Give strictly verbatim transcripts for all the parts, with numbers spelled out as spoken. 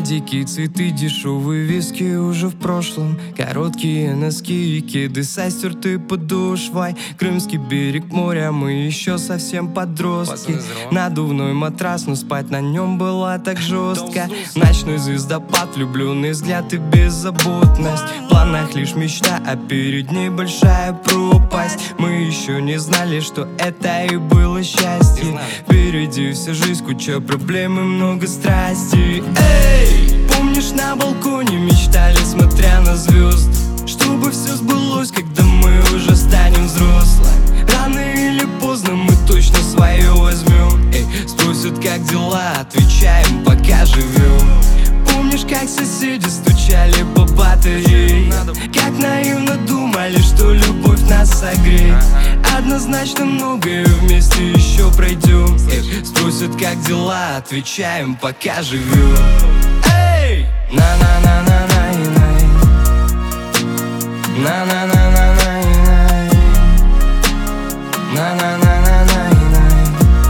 Дикие цветы, дешевые виски уже в прошлом. Короткие носки и кеды со стертой подошвой. Крымский берег моря, мы еще совсем подростки. Надувной матрас, но спать на нем было так жестко. Ночной звездопад, влюбленный взгляд и беззаботность. В планах лишь мечта, а перед ней большая пропасть. Мы еще не знали, что это и было счастье. Впереди вся жизнь, куча проблем и много страсти. Эй! Помнишь, на балконе мечтали, смотря на звезды, чтобы все сбылось, когда мы уже станем взрослыми. Рано или поздно мы точно свое возьмем. Эй, спросят, как дела, отвечаем, пока живем. Помнишь, как соседи стучали по батарее, как наивно думали, что любовь нас согреет. Однозначно многое вместе еще пройдем. Эй, спросят, как дела, отвечаем, пока живем. Эй! На-на-на-на-на-най, на-на-на-на-най, на-на-на-на-най,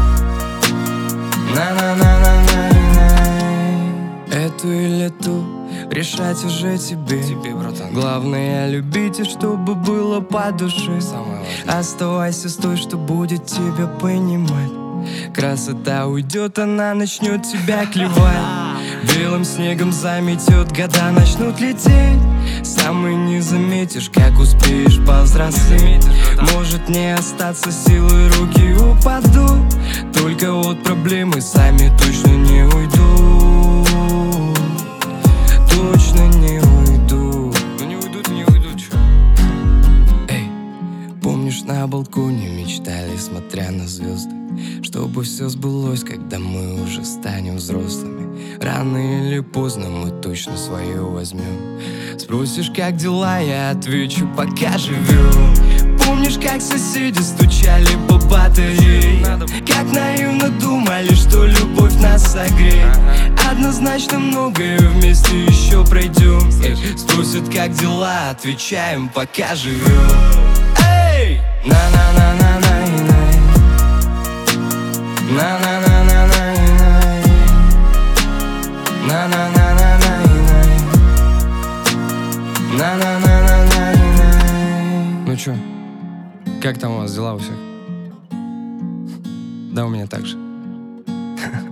на-на-на-на-най. Эту или ту решать уже тебе, тебе, братан. Главное любить, и чтобы было по душе. Оставайся с той, что будет тебя понимать. Красота уйдет, она начнет тебя клевать. Белым снегом заметет, года начнут лететь. Сам и не заметишь, как успеешь повзрослеть. Может не остаться силы, руки упадут. Только вот проблемы сами точно не уйдут. Точно не уйдут. Ну не уйдут, не уйдут, чё? Эй, помнишь, на балконе мечтали, смотря на звезды, чтобы все сбылось, когда мы уже станем взрослыми. Рано или поздно мы точно свое возьмем. Спросишь, как дела, я отвечу, пока живем. Помнишь, как соседи стучали по батарее, как наивно думали, что любовь нас согреет. Однозначно многое вместе еще пройдем. Эй, спросят, как дела, отвечаем, пока живем. Эй! На-на-на-на-най-най, на-на-на-на-най-най, на-на-на-на-най-най, на-на-на-на-най-най. Ну чё, как там у вас дела у всех? Да у меня так же.